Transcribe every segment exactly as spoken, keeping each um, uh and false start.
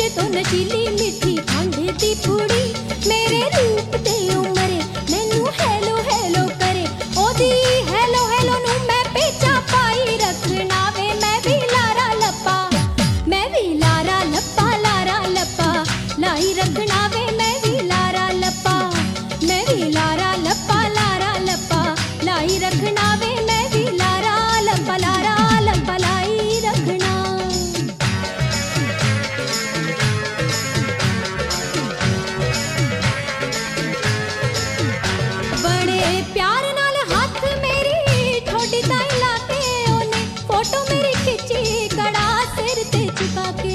तो नशीली मिठी खंड दी पूड़ी मेरे रूप ते उमरे मैनू हेलो हेलो करे ओदी हेलो हेलो नू मैं पेचा पाई रखना वे मैं भी लारा लपा मैं भी लारा लपा लारा लपा लाई रखना वे मैं भी लारा लपा मैं भी लारा लपा लारा लपा लाई रखना वे मैं भी लारा लपा लारा लपा लाई रखना। बड़े प्यार नाल हाथ मेरी ठोडी ताई लाके ओने फोटो मेरी खिंची कड़ा सिर ते झुका के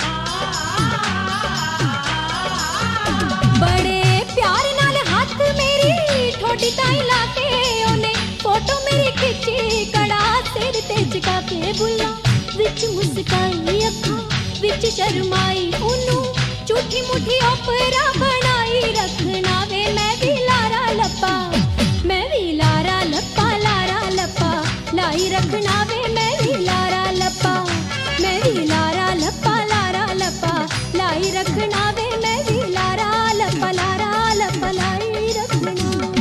बड़े प्यार नाल हाथ मेरी ठोडी ताई लाके ओने फोटो मेरी खिंची कड़ा सिर ते झुका के बुला विच मुस्काई अखा विच शर्माई ओनू झूठी मुठी ओपरा बनाई रखना वे मैं भी लारा लपा मैं भी लारा लपा लारा लपा लाई रखना वे मैं भी लारा लपा मैं भी लारा लपा लारा लपा लाई रखना वे मैं भी लारा लपा लारा लपा लाई रखना।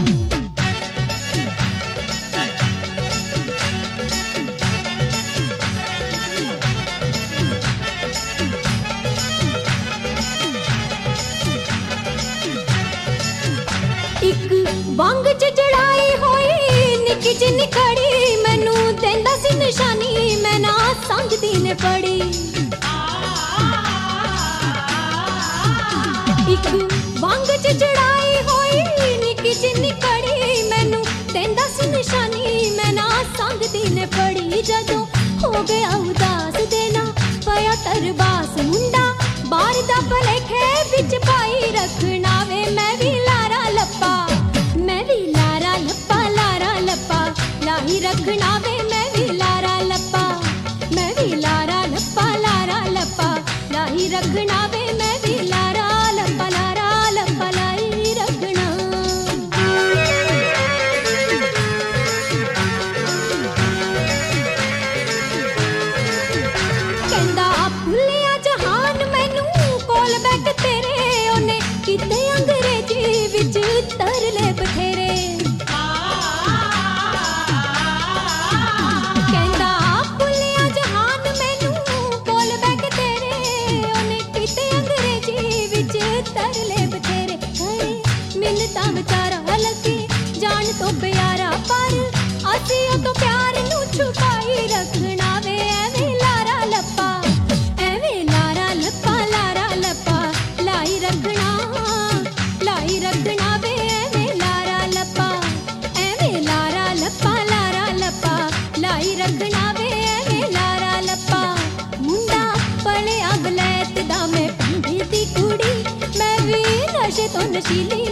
एक वंग च चढ़ाई होई निकी जिन्नी खड़ी मैनू देंदा सी निशानी मैं ना समझदी ने पड़ी एक वंग च चढ़ाई होई निकी जिन्नी खड़ी मैनू देंदा सी निशानी मैं ना समझदी ने पड़ी जदों हो गया उदास देना पया तरबास मुंडा बार दा भलेखे विच पाई रखना वे मैं भी लारा लपा मैं भी लारा लपा लारा लपा लाई रखना वे मैं भी लारा लपा मैं भी लारा लपा लारा लपा लाई रखना वे मैं भी लारा लपा लारा लपा लाई रखना। कहंदा भुलिया जहान मैनू कोल बैठ तेरे ओने किते अंग्रेजी विच तरले बथेरे कहंदा भुलिया जहान मैनू कोल बैठ तेरे ओने किते अंग्रेजी विच तरले बथेरे हाय मिन्नतां विचारा लगे जान तो प्यारा पर असी ओ तो प्यार नू छुपाई रखना वे एवें लारा लपा एवें लारा लपा लारा लपा लाई रखना लाई रखना वे एवें लारा लपा एवें लारा लपा लारा लपा लाई रखना वे एवें लारा लपा मुंडा पले अगलैत दा मैं पिंडी दी कुड़ी मैं भी नशे तो नशीली